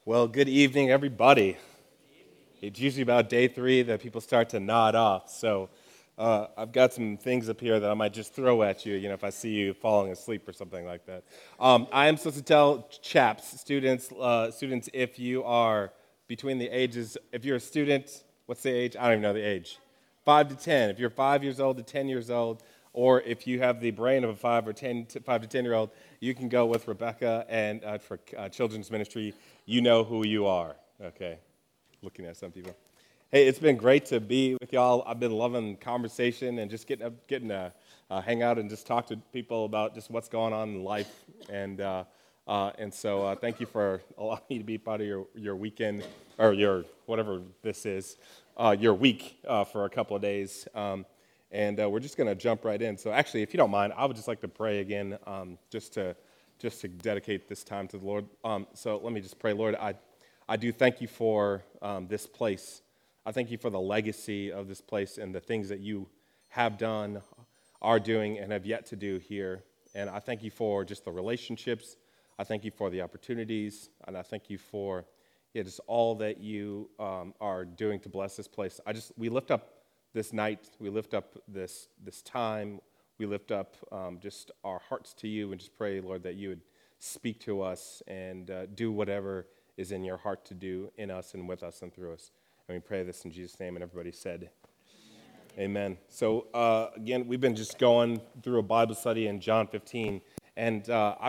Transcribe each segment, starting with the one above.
Well, good evening, everybody. It's usually about day three that people start to nod off. So I've got some things up here that I might just throw at you, if I see you falling asleep or something like that. I am supposed to tell chaps, students, if you are between the ages, if you're a student, what's the age? I don't even know the age. 5 to 10. If you're 5 years old to 10 years old, or if you have the brain of a 5 to 10-year-old, you can go with Rebecca, and for children's ministry, you know who you are. Okay, looking at some people. Hey, it's been great to be with y'all. I've been loving conversation and just getting to hang out and just talk to people about just what's going on in life. And so thank you for allowing me to be part of your weekend, or your whatever this is, your week for a couple of days. And we're just going to jump right in. So actually, if you don't mind, I would just like to pray again, just to dedicate this time to the Lord. So let me just pray. Lord, I do thank you for this place. I thank you for the legacy of this place and the things that you have done, are doing, and have yet to do here. And I thank you for just the relationships. I thank you for the opportunities. And I thank you for just all that you are doing to bless this place. We lift up this night. We lift up this time. We lift up just our hearts to you and just pray, Lord, that you would speak to us and do whatever is in your heart to do in us and with us and through us. And we pray this in Jesus' name, and everybody said, Amen. So again, we've been just going through a Bible study in John 15, and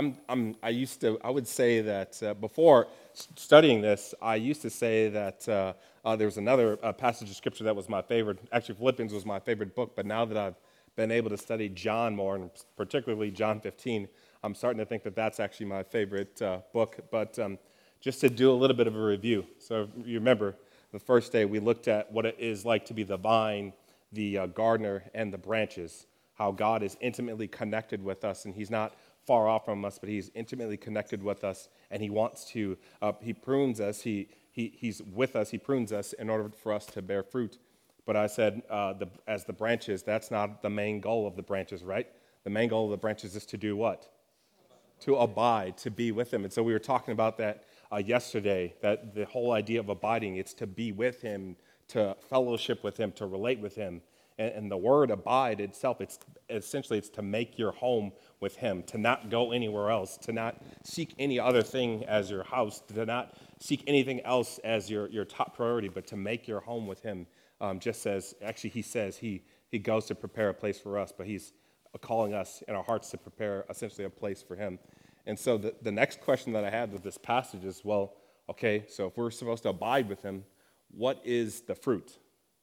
I would say that before studying this, I used to say that there was another passage of scripture that was my favorite. Actually, Philippians was my favorite book, but now that I've been able to study John more, and particularly John 15, I'm starting to think that that's actually my favorite book. But just to do a little bit of a review. So you remember the first day we looked at what it is like to be the vine, the gardener, and the branches, how God is intimately connected with us, and he's not far off from us, but he's intimately connected with us, and he wants to, he prunes us, he's with us, he prunes us in order for us to bear fruit. But I said, as the branches, that's not the main goal of the branches, right? The main goal of the branches is to do what? To abide, to be with him. And so we were talking about that yesterday, that the whole idea of abiding, it's to be with him, to fellowship with him, to relate with him. And the word abide itself, it's to make your home with him, to not go anywhere else, to not seek any other thing as your house, to not seek anything else as your top priority, but to make your home with him. Just as, actually he says he goes to prepare a place for us, but he's calling us in our hearts to prepare essentially a place for him. And so the next question that I had with this passage is, well, okay, so if we're supposed to abide with him, what is the fruit?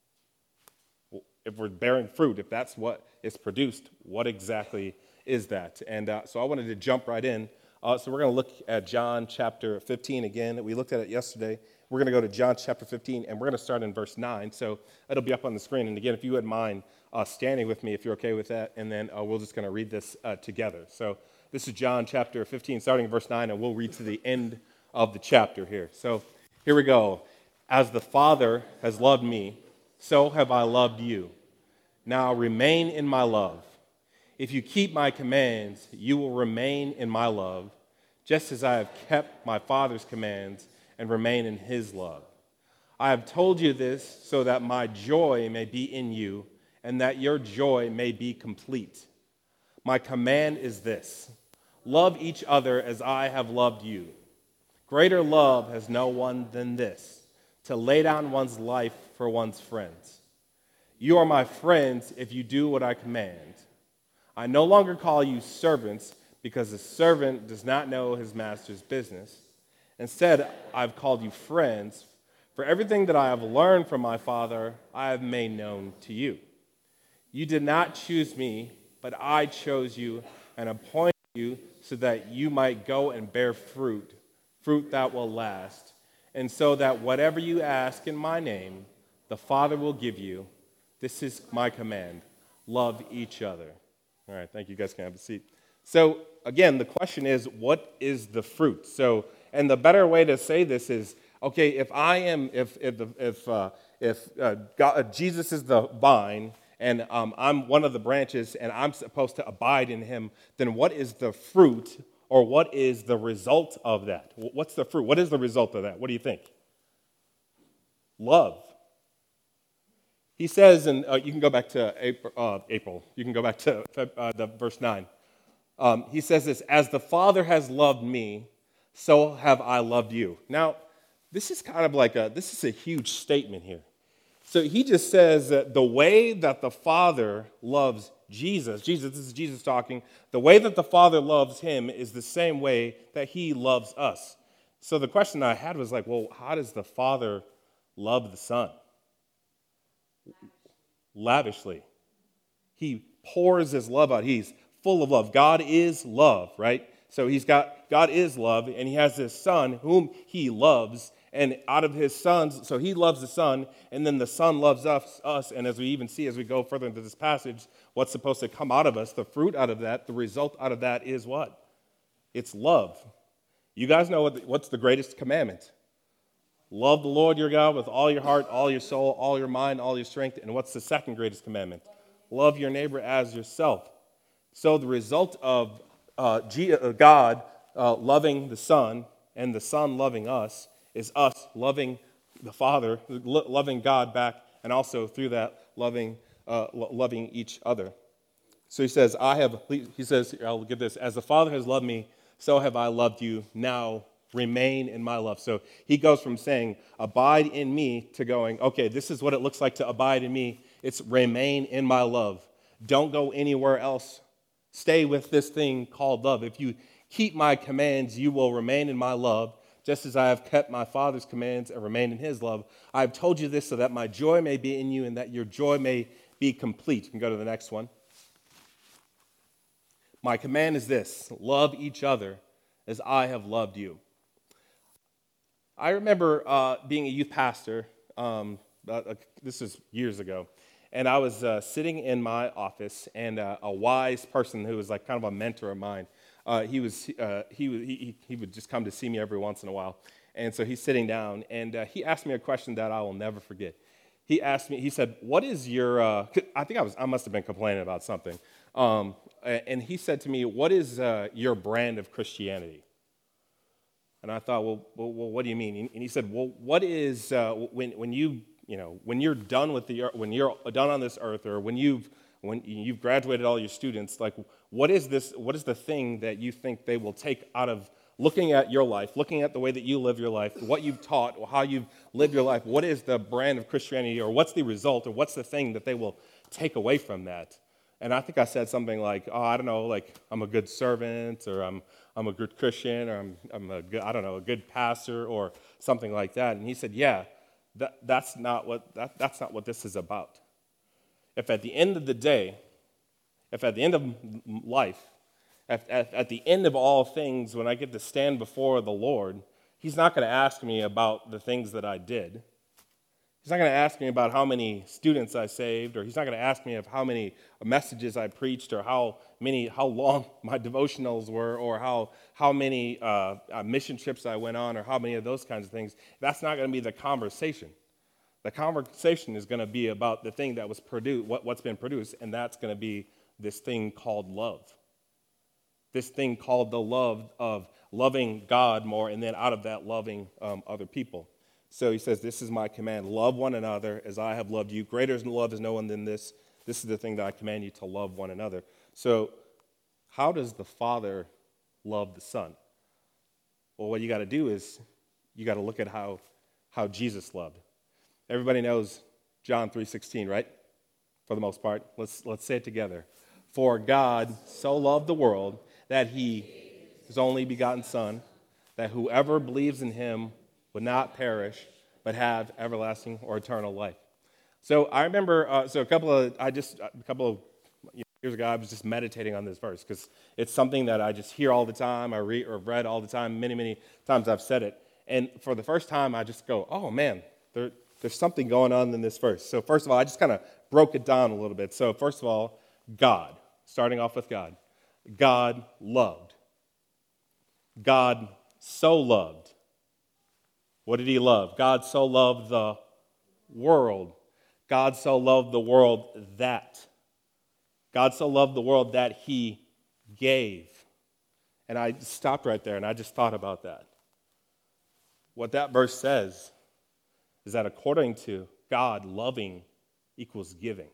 If we're bearing fruit, if that's what is produced, what exactly is that? And so I wanted to jump right in. So we're going to look at John chapter 15 again. We looked at it yesterday. We're going to go to John chapter 15, and we're going to start in verse 9. So it'll be up on the screen. And again, if you wouldn't mind standing with me, if you're okay with that, and then we're just going to read this together. So this is John chapter 15, starting in verse 9, and we'll read to the end of the chapter here. So here we go. As the Father has loved me, so have I loved you. Now remain in my love. If you keep my commands, you will remain in my love, just as I have kept my Father's commands and remain in his love. I have told you this so that my joy may be in you and that your joy may be complete. My command is this: love each other as I have loved you. Greater love has no one than this, to lay down one's life for one's friends. You are my friends if you do what I command. I no longer call you servants, because the servant does not know his master's business. Instead, I've called you friends, for everything that I have learned from my Father, I have made known to you. You did not choose me, but I chose you and appointed you so that you might go and bear fruit that will last, and so that whatever you ask in my name, the Father will give you. This is my command: love each other. All right, thank you. You guys can have a seat. So again, the question is, what is the fruit? So, and the better way to say this is, okay, if Jesus is the vine and I'm one of the branches and I'm supposed to abide in him, then what is the fruit or what is the result of that? What's the fruit? What is the result of that? What do you think? Love. He says, and you can go back to April. You can go back to the verse 9. He says this, as the Father has loved me, so have I loved you. Now, this is kind of like this is a huge statement here. So he just says that the way that the Father loves Jesus, this is Jesus talking, the way that the Father loves him is the same way that he loves us. So the question I had was like, well, how does the Father love the Son? Lavishly. He pours his love out. He's full of love. God is love, right? So God is love, and he has his Son whom he loves, and out of his sons, so he loves the Son, and then the Son loves us, and as we even see as we go further into this passage, what's supposed to come out of us, the fruit out of that, the result out of that is what? It's love. You guys know what's the greatest commandment? Love the Lord your God with all your heart, all your soul, all your mind, all your strength. And what's the second greatest commandment? Love your neighbor as yourself. So the result of God loving the Son and the Son loving us is us loving the Father, loving God back, and also through that loving each other. So he says, I'll give this, as the Father has loved me, so have I loved you. Now remain in my love. So he goes from saying, abide in me, to going, okay, this is what it looks like to abide in me. It's remain in my love. Don't go anywhere else. Stay with this thing called love. If you keep my commands, you will remain in my love, just as I have kept my Father's commands and remained in his love. I have told you this so that my joy may be in you and that your joy may be complete. You can go to the next one. My command is this, love each other as I have loved you. I remember being a youth pastor, this was years ago, and I was sitting in my office, and a wise person who was like kind of a mentor of mine, he would just come to see me every once in a while, and so he's sitting down, and he asked me a question that I will never forget. He asked me, he said, what is your, I think I must have been complaining about something, and he said to me, what is your brand of Christianity? And I thought, well, what do you mean? And he said, well, what is when you're done when you're done on this earth, or when you've graduated all your students, like what is the thing that you think they will take out of looking at your life, looking at the way that you live your life, what you've taught, or how you've lived your life? What is the brand of Christianity, or what's the result, or what's the thing that they will take away from that? And I think I said something like, oh, I don't know, like I'm a good servant, or I'm a good Christian, or I'm a good, I don't know, a good pastor, or something like that. And he said, yeah, that's not what this is about. If at the end of the day, if at the end of life, at the end of all things, when I get to stand before the Lord, he's not going to ask me about the things that I did. He's not going to ask me about how many students I saved, or he's not going to ask me of how many messages I preached, or how long my devotionals were, or how many mission trips I went on, or how many of those kinds of things. That's not going to be the conversation. The conversation is going to be about the thing that was produced, what's been produced, and that's going to be this thing called love. This thing called the love of loving God more, and then out of that, loving other people. So he says, this is my command, love one another as I have loved you. Greater love is no one than this. This is the thing that I command you, to love one another. So how does the Father love the Son? Well, what you got to do is you got to look at how Jesus loved. Everybody knows John 3:16, right? For the most part. Let's say it together. For God so loved the world that he, his only begotten Son, that whoever believes in him would not perish, but have everlasting or eternal life. So I remember, a couple of years ago, I was just meditating on this verse, because it's something that I just hear all the time, I read or read all the time, many times I've said it. And for the first time, I just go, oh man, there's something going on in this verse. So first of all, I just kind of broke it down a little bit. So first of all, God, starting off with God. God loved. God so loved. What did he love? God so loved the world. God so loved the world that. God so loved the world that he gave. And I stopped right there and I just thought about that. What that verse says is that according to God, loving equals giving.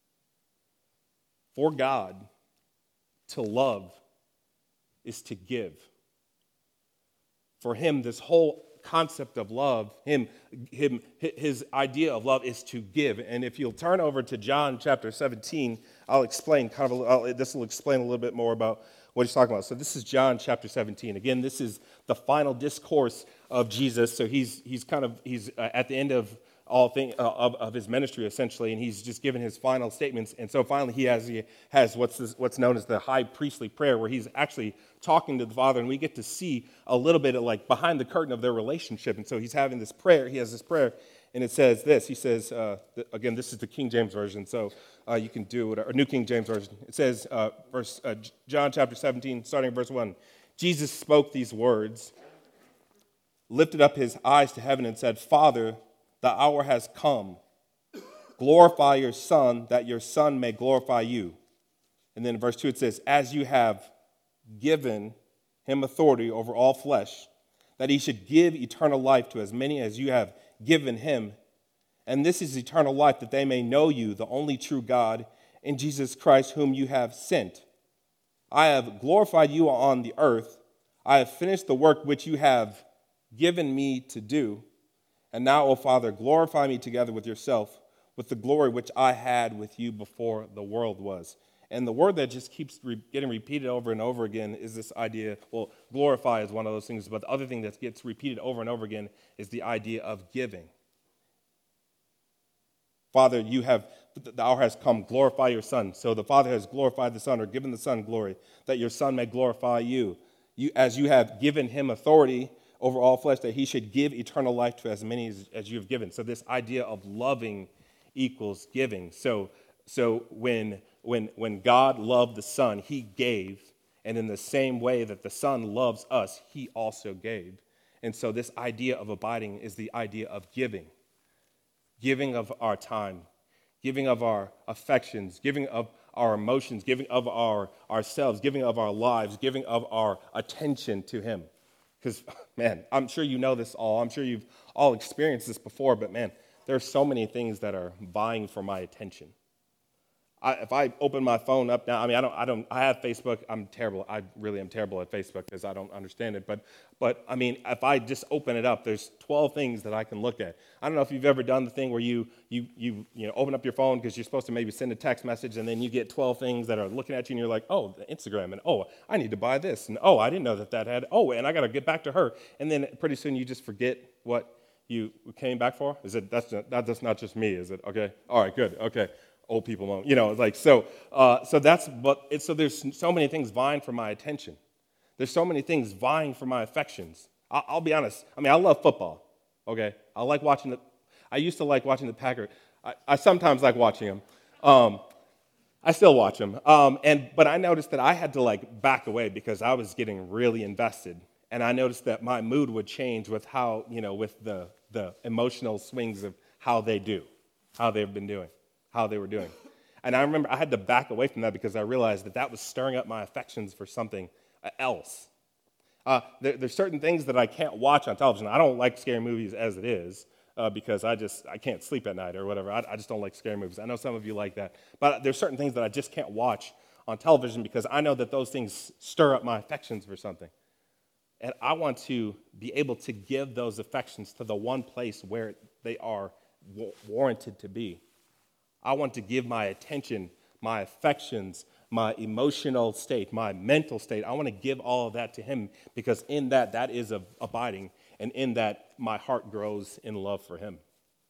For God, to love is to give. For him, this whole concept of love, his idea of love is to give. And if you'll turn over to John chapter 17, I'll explain this will explain a little bit more about what he's talking about. So this is John chapter 17. Again, this is the final discourse of Jesus. So he's at the end of of his ministry essentially, and he's just given his final statements. And so finally he has what's known as the high priestly prayer, where he's actually talking to the Father, and we get to see a little bit of like behind the curtain of their relationship. And so he's having this prayer. He has this prayer, and it says this. He says, again, this is the King James Version, so you can do it, or New King James Version. It says, John chapter 17, starting at verse 1. Jesus spoke these words, lifted up his eyes to heaven, and said, Father, the hour has come. Glorify your Son, that your Son may glorify you. And then in verse 2 it says, as you have given him authority over all flesh, that he should give eternal life to as many as you have given him. And this is eternal life, that they may know you, the only true God, and Jesus Christ, whom you have sent. I have glorified you on the earth. I have finished the work which you have given me to do. And now, O Father, glorify me together with yourself, with the glory which I had with you before the world was. And the word that just keeps getting repeated over and over again is this idea, well, glorify is one of those things, but the other thing that gets repeated over and over again is the idea of giving. Father, the hour has come, glorify your Son. So the Father has glorified the Son, or given the Son glory, that your Son may glorify you. As you have given him authority over all flesh, that he should give eternal life to as many as you have given. So this idea of loving equals giving. So when God loved the Son, he gave, and in the same way that the Son loves us, he also gave. And so this idea of abiding is the idea of giving. Giving of our time, giving of our affections, giving of our emotions, giving of ourselves, giving of our lives, giving of our attention to him. Because, man, I'm sure you know this all. I'm sure you've all experienced this before, but, man, there are so many things that are vying for my attention. If I open my phone up now, I have Facebook. I'm terrible. I really am terrible at Facebook because I don't understand it. But I mean, if I just open it up, there's 12 things that I can look at. I don't know if you've ever done the thing where you open up your phone because you're supposed to maybe send a text message, and then you get 12 things that are looking at you, and you're like, oh, the Instagram, and oh, I need to buy this, and oh, I didn't know that had, oh, and I got to get back to her. And then pretty soon you just forget what you came back for. That's not just me, is it? Okay. All right, good. Okay. Old people moment, so there's so many things vying for my attention. There's so many things vying for my affections. I'll be honest. I mean, I love football. Okay, I used to like watching the Packers. I sometimes like watching them. I still watch them. But I noticed that I had to back away because I was getting really invested, and I noticed that my mood would change with how with the emotional swings of how they've been doing. How they were doing. And I remember I had to back away from that because I realized that was stirring up my affections for something else. There's certain things that I can't watch on television. I don't like scary movies as it is because I can't sleep at night or whatever. I just don't like scary movies. I know some of you like that. But there's certain things that I just can't watch on television because I know that those things stir up my affections for something. And I want to be able to give those affections to the one place where they are warranted to be. I want to give my attention, my affections, my emotional state, my mental state. I want to give all of that to him because in that is abiding, and in that my heart grows in love for him.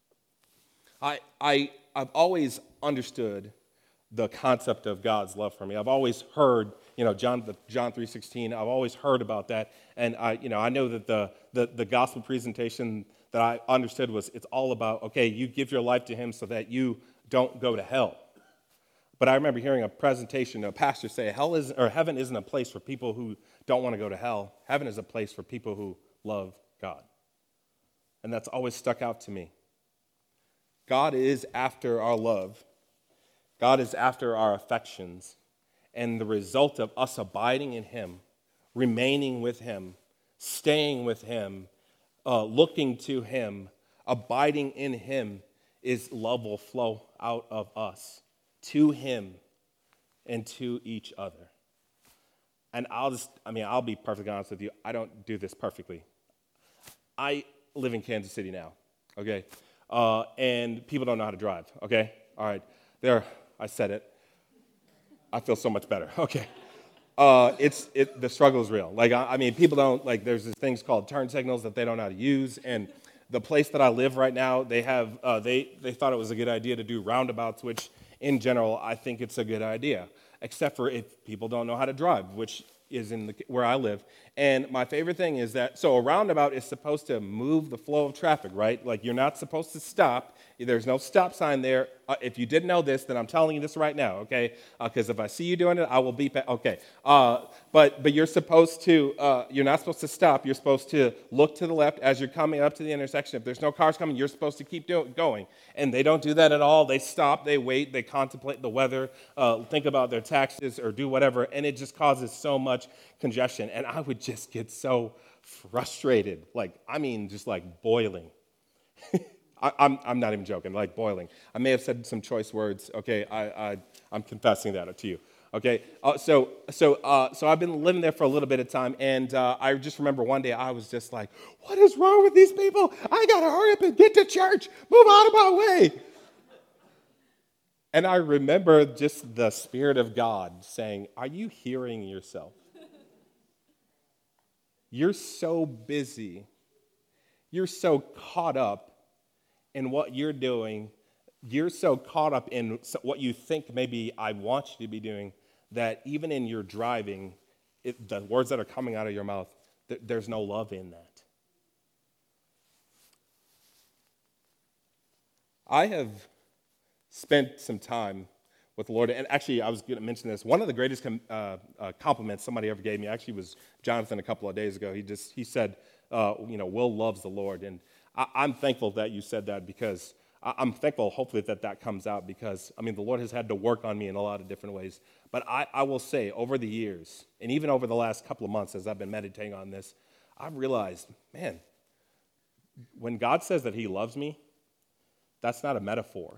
I've always understood the concept of God's love for me. I've always heard, John 3:16. I've always heard about that, and I know that the gospel presentation that I understood was it's all about, okay, you give your life to him so that you don't go to hell. But I remember hearing a presentation, a pastor say, heaven isn't a place for people who don't want to go to hell. Heaven is a place for people who love God. And that's always stuck out to me. God is after our love. God is after our affections. And the result of us abiding in him remaining with him, staying with him, looking to him, abiding in him, is love will flow out of us to him and to each other. And I'll be perfectly honest with you. I don't do this perfectly. I live in Kansas City now, okay? And people don't know how to drive, okay? All right, I said it. I feel so much better, okay. The struggle is real. People don't, there's these things called turn signals that they don't know how to use, and the place that I live right now, they have, they thought it was a good idea to do roundabouts, which in general, I think it's a good idea, except for if people don't know how to drive, which is where I live. And my favorite thing is that, so a roundabout is supposed to move the flow of traffic, right? Like, you're not supposed to stop. There's no stop sign there. If you didn't know this, then I'm telling you this right now, okay? Because if I see you doing it, I will beep it. Okay. But you're supposed to, you're not supposed to stop. You're supposed to look to the left as you're coming up to the intersection. If there's no cars coming, you're supposed to keep going. And they don't do that at all. They stop, they wait, they contemplate the weather, think about their taxes or do whatever, and it just causes so much congestion. And I would just get so frustrated, just boiling. I'm not even joking, like boiling. I may have said some choice words, okay? I'm confessing that to you, okay? So I've been living there for a little bit of time, and I just remember one day I was just like, what is wrong with these people? I gotta hurry up and get to church. Move out of my way. And I remember just the Spirit of God saying, are you hearing yourself? You're so busy. You're so caught up in what you're doing. You're so caught up in what you think maybe I want you to be doing that even in your driving, the words that are coming out of your mouth, there's no love in that. I have spent some time with the Lord, and actually I was going to mention this. One of the greatest compliments somebody ever gave me actually was Jonathan a couple of days ago. He said, Will loves the Lord, and I'm thankful that you said that, because I'm thankful, hopefully, that comes out, because, the Lord has had to work on me in a lot of different ways. But I will say, over the years, and even over the last couple of months as I've been meditating on this, I've realized, man, when God says that he loves me, that's not a metaphor.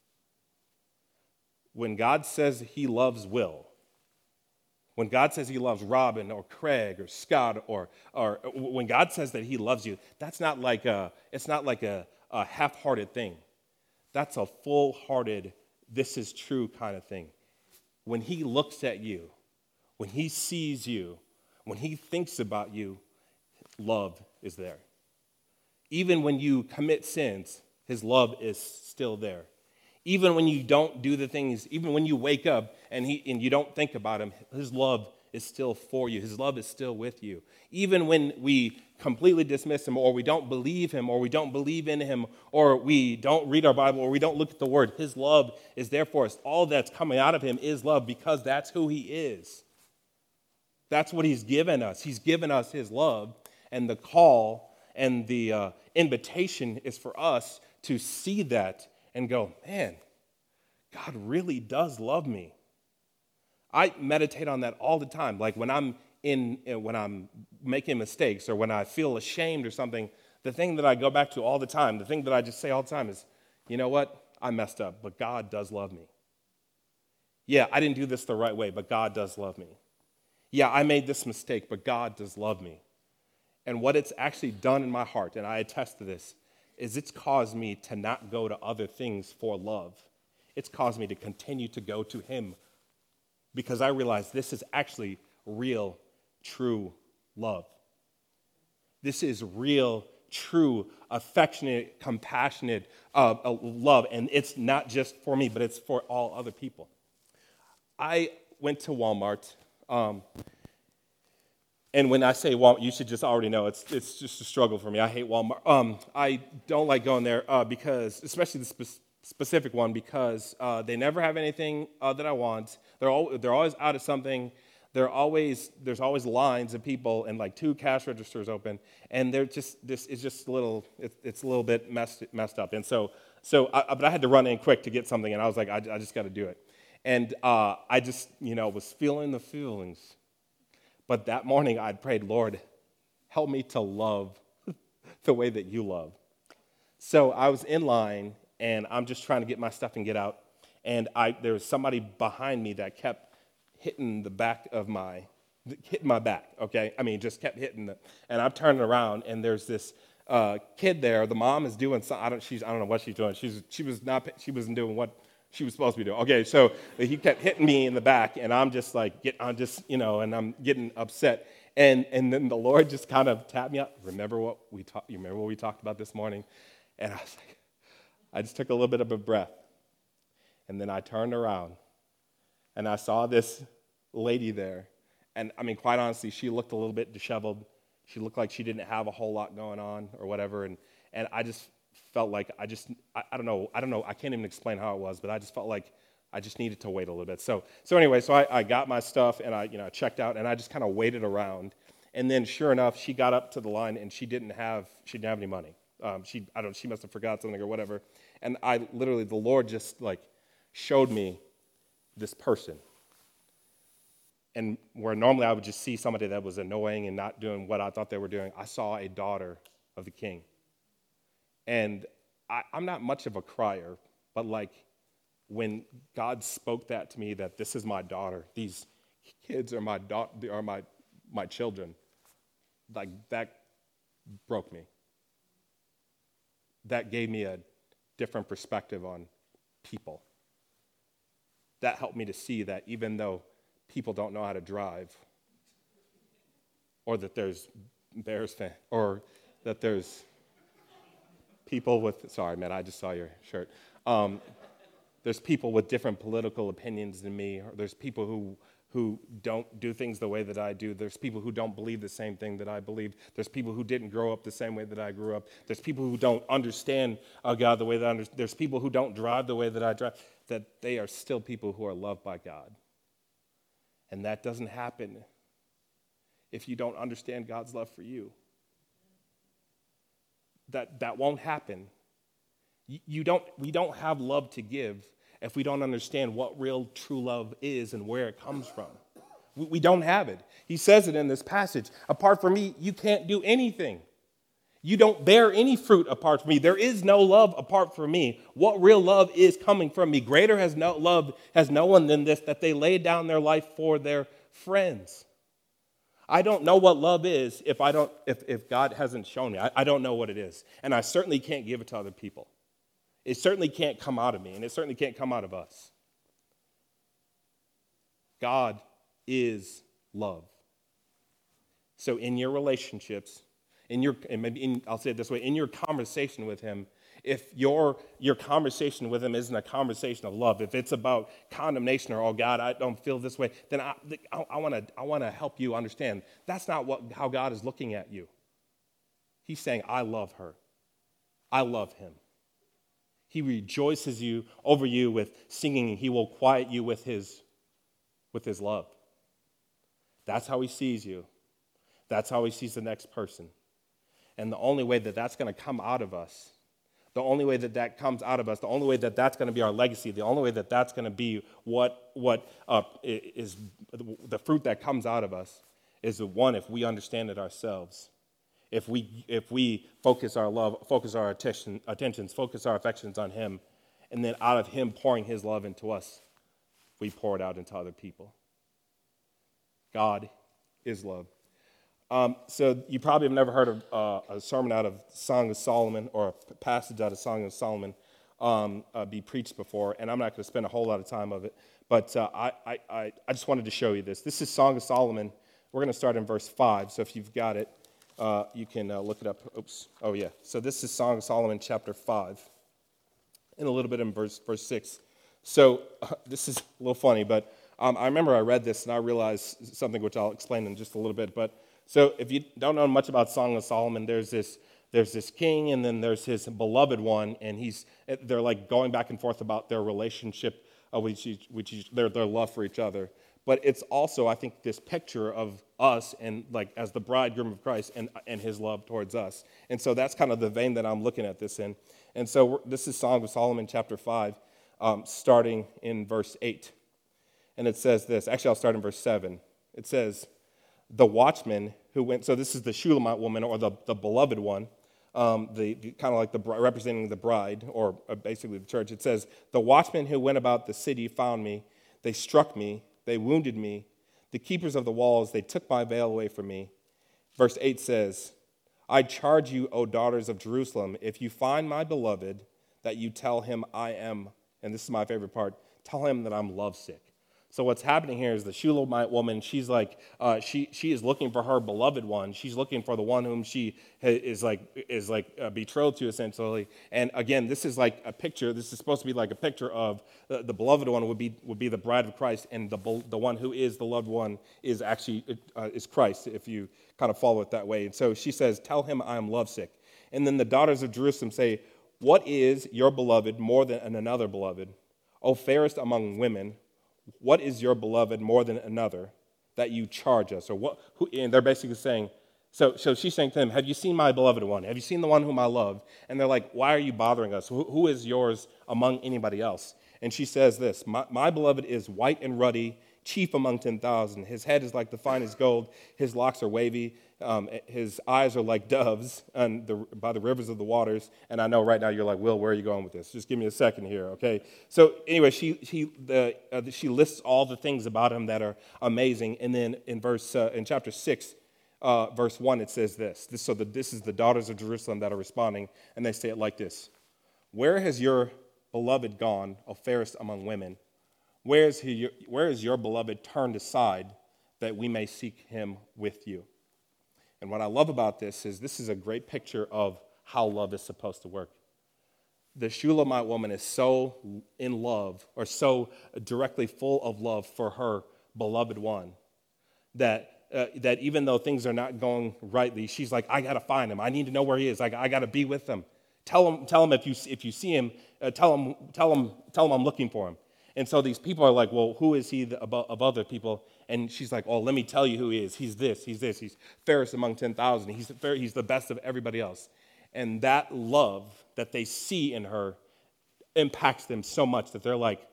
When God says he loves Will, when God says he loves Robin or Craig or Scott, or when God says that he loves you, that's not it's not like a half-hearted thing. That's a full-hearted, this is true kind of thing. When he looks at you, when he sees you, when he thinks about you, love is there. Even when you commit sins, his love is still there. Even when you don't do the things, even when you wake up and you don't think about him, his love is still for you. His love is still with you. Even when we completely dismiss him, or we don't believe him, or we don't believe in him, or we don't read our Bible, or we don't look at the word, his love is there for us. All that's coming out of him is love, because that's who he is. That's what he's given us. He's given us his love, and the call and the invitation is for us to see that and go, man, God really does love me. I meditate on that all the time. Like when I'm making mistakes, or when I feel ashamed or something, the thing that I go back to all the time, the thing that I just say all the time is, you know what? I messed up, but God does love me. Yeah, I didn't do this the right way, but God does love me. Yeah, I made this mistake, but God does love me. And what it's actually done in my heart, and I attest to this, is it's caused me to not go to other things for love. It's caused me to continue to go to him, because I realize this is actually real, true love. This is real, true, affectionate, compassionate love, and it's not just for me, but it's for all other people. I went to Walmart, and when I say Walmart, you should just already know it's just a struggle for me. I hate Walmart. I don't like going there because, especially the specific one, because they never have anything that I want. They're always out of something. There's always lines of people and like 2 cash registers open, and they're just it's a little bit messed up. And but I had to run in quick to get something, and I was like, I just got to do it. And I just was feeling the feelings. But that morning I'd prayed, Lord, help me to love the way that you love. So I was in line, and I'm just trying to get my stuff and get out. And there was somebody behind me that kept hitting hitting my back, okay? I mean, just kept hitting it. And I'm turning around, and there's this kid there. The mom is doing something. I don't know what she's doing. She wasn't doing what she was supposed to be doing. Okay, so he kept hitting me in the back, and I'm just like, and I'm getting upset. And then the Lord just kind of tapped me up. Remember what we talked about this morning? And I was like, I just took a little bit of a breath. And then I turned around, and I saw this lady there. And I mean, quite honestly, she looked a little bit disheveled. She looked like she didn't have a whole lot going on or whatever. And I just felt like I don't know, I can't even explain how it was, but I just felt like I just needed to wait a little bit. So anyway, I got my stuff, and I checked out, and I just kind of waited around. And then sure enough, she got up to the line, and she didn't have any money. She must have forgot something or whatever. And the Lord just like showed me this person. And where normally I would just see somebody that was annoying and not doing what I thought they were doing, I saw a daughter of the King. And I'm not much of a crier, but like when God spoke that to me, that this is my daughter, these kids are my children, like that broke me. That gave me a different perspective on people. That helped me to see that even though people don't know how to drive, or that there's Bears fans, or that there's people with, sorry man, I just saw your shirt. There's people with different political opinions than me, or there's people who don't do things the way that I do. There's people who don't believe the same thing that I believe. There's people who didn't grow up the same way that I grew up. There's people who don't understand God the way that I understand. There's people who don't drive the way that I drive, that they are still people who are loved by God. And that doesn't happen if you don't understand God's love for you. That won't happen. We don't have love to give if we don't understand what real true love is and where it comes from. We don't have it. He says it in this passage. Apart from me, you can't do anything. You don't bear any fruit apart from me. There is no love apart from me. What real love is coming from me? Greater has no one than this, that they lay down their life for their friends. I don't know what love is if God hasn't shown me. I don't know what it is. And I certainly can't give it to other people. It certainly can't come out of me, and it certainly can't come out of us. God is love. So in your relationships, I'll say it this way, in your conversation with him, if your conversation with him isn't a conversation of love, if it's about condemnation or, oh God, I don't feel this way, then I want to help you understand that's not how God is looking at you. He's saying, I love her. I love him. He rejoices over you with singing. He will quiet you with his love. That's how he sees you. That's how he sees the next person. And the only way that that's going to come out of us, the only way that comes out of us, the only way that that's going to be our legacy, the only way that that's going to be what is the fruit that comes out of us is the one if we understand it ourselves. If we focus our love, focus our attentions, focus our affections on him, and then out of him pouring his love into us, we pour it out into other people. God is love. So you probably have never heard of a sermon out of Song of Solomon or a passage out of Song of Solomon be preached before, and I'm not going to spend a whole lot of time of it, but I just wanted to show you this. This is Song of Solomon. We're going to start in verse 5, so if you've got it, you can look it up. Oops. Oh, yeah. So this is Song of Solomon, chapter 5, and a little bit in verse 6. So this is a little funny, but I remember I read this, and I realized something which I'll explain in just a little bit. But so if you don't know much about Song of Solomon, there's this king, and then there's his beloved one, and they're like going back and forth about their relationship, their love for each other. But it's also, I think, this picture of us and like as the bridegroom of Christ and his love towards us. And so that's kind of the vein that I'm looking at this in. And so this is Song of Solomon, chapter 5, starting in verse 8. And it says this. Actually, I'll start in verse 7. It says, the watchman who went, so this is the Shulamite woman, or the beloved one, the kind of like representing the bride, or basically the church. It says, the watchmen who went about the city found me. They struck me. They wounded me. The keepers of the walls, they took my veil away from me. Verse 8 says, I charge you, O daughters of Jerusalem, if you find my beloved, that you tell him I am, and this is my favorite part, tell him that I'm lovesick. So what's happening here is the Shulamite woman, she's like, she is looking for her beloved one. She's looking for the one whom she is betrothed to, essentially. And again, this is like a picture. This is supposed to be like a picture of the beloved one would be the bride of Christ, and the one who is the loved one is actually is Christ, if you kind of follow it that way. And so she says, tell him I am lovesick. And then the daughters of Jerusalem say, what is your beloved more than another beloved? O fairest among women, what is your beloved more than another that you charge us? Or and they're basically saying, so she's saying to them, have you seen my beloved one? Have you seen the one whom I love? And they're like, why are you bothering us? Who is yours among anybody else? And she says this, my beloved is white and ruddy, chief among 10,000. His head is like the finest gold. His locks are wavy. His eyes are like doves by the rivers of the waters. And I know right now you're like, Will, where are you going with this? Just give me a second here, okay? So anyway, she lists all the things about him that are amazing. And then in chapter 6, verse 1, it says this. This is the daughters of Jerusalem that are responding, and they say it like this. Where has your beloved gone, O fairest among women? Where is your beloved turned aside that we may seek him with you? And what I love about this is a great picture of how love is supposed to work. The Shulamite woman is so in love, or so directly full of love for her beloved one, that even though things are not going rightly, she's like, I got to find him. I need to know where he is. I got to be with him. Tell him if you see him, tell him I'm looking for him. And so these people are like, well, who is he of other people? And she's like, oh, let me tell you who he is. He's this. He's fairest among 10,000. He's the best of everybody else. And that love that they see in her impacts them so much that they're like,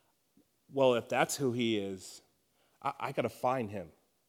well, if that's who he is, I got to find him.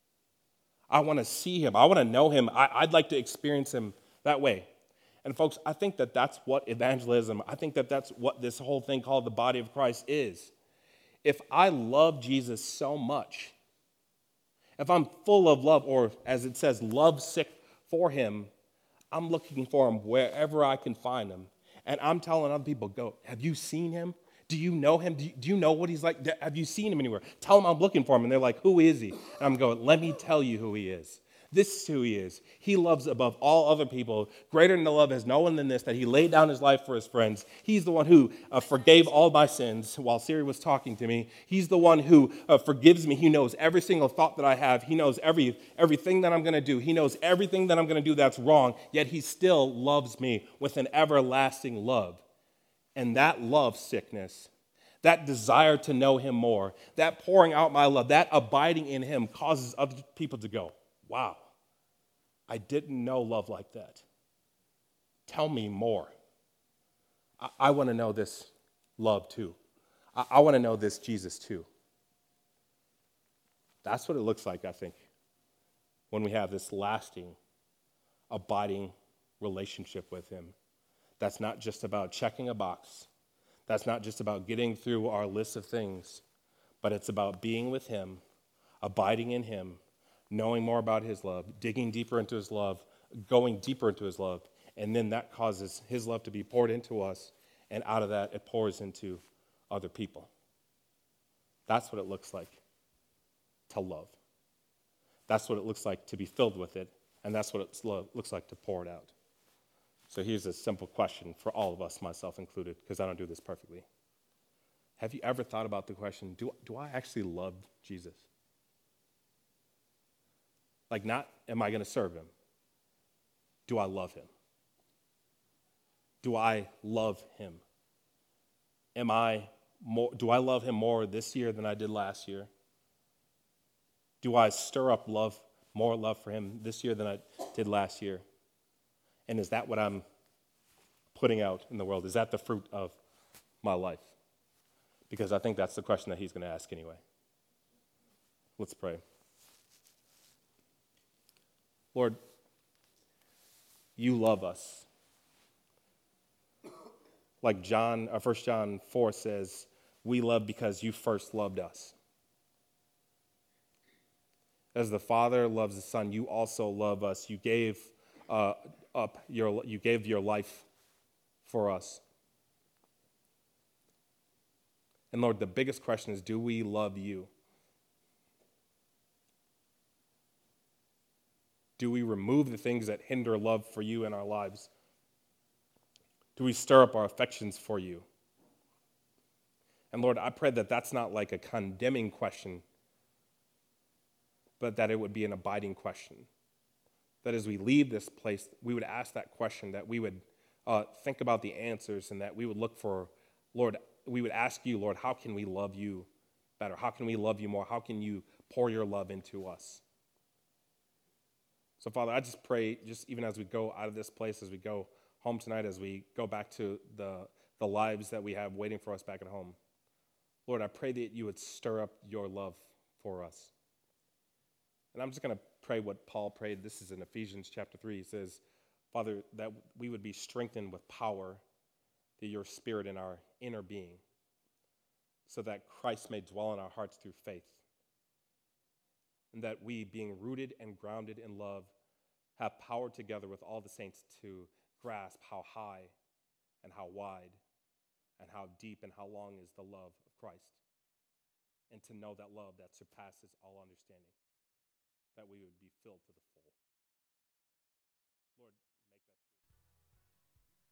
I want to see him. I want to know him. I'd like to experience him that way. And folks, I think that that's what evangelism, I think that that's what this whole thing called the body of Christ is. If I love Jesus so much, if I'm full of love, or as it says, love sick for him, I'm looking for him wherever I can find him. And I'm telling other people, go, have you seen him? Do you know him? Do you know what he's like? Have you seen him anywhere? Tell him I'm looking for him. And they're like, who is he? And I'm going, let me tell you who he is. This is who he is. He loves above all other people. Greater than the love has no one than this, that he laid down his life for his friends. He's the one who forgave all my sins while Siri was talking to me. He's the one who forgives me. He knows every single thought that I have. He knows everything that I'm going to do. He knows everything that I'm going to do that's wrong, yet he still loves me with an everlasting love. And that love sickness, that desire to know him more, that pouring out my love, that abiding in him causes other people to go, wow, I didn't know love like that. Tell me more. I want to know this love too. I want to know this Jesus too. That's what it looks like, I think, when we have this lasting, abiding relationship with him. That's not just about checking a box. That's not just about getting through our list of things, but it's about being with him, abiding in him, knowing more about his love, digging deeper into his love, going deeper into his love, and then that causes his love to be poured into us, and out of that, it pours into other people. That's what it looks like to love. That's what it looks like to be filled with it, and that's what it looks like to pour it out. So here's a simple question for all of us, myself included, because I don't do this perfectly. Have you ever thought about the question, do I actually love Jesus? Like, not, am I going to serve him? Do I love him? Do I love him? Do I love him more this year than I did last year? Do I stir up more love for him this year than I did last year? And is that what I'm putting out in the world? Is that the fruit of my life? Because I think that's the question that he's going to ask anyway. Let's pray. Lord, you love us. Like 1 John 4 says, we love because you first loved us. As the Father loves the Son, you also love us. You gave you gave your life for us. And Lord, the biggest question is, do we love you? Do we remove the things that hinder love for you in our lives? Do we stir up our affections for you? And Lord, I pray that that's not like a condemning question, but that it would be an abiding question. That as we leave this place, we would ask that question, that we would think about the answers, and that we would look for, Lord, we would ask you, Lord, how can we love you better? How can we love you more? How can you pour your love into us? So, Father, I just pray, just even as we go out of this place, as we go home tonight, as we go back to the lives that we have waiting for us back at home, Lord, I pray that you would stir up your love for us. And I'm just going to pray what Paul prayed. This is in Ephesians chapter 3. He says, Father, that we would be strengthened with power through your Spirit in our inner being, so that Christ may dwell in our hearts through faith, and that we, being rooted and grounded in love, have power together with all the saints to grasp how high and how wide and how deep and how long is the love of Christ, and to know that love that surpasses all understanding, that we would be filled to the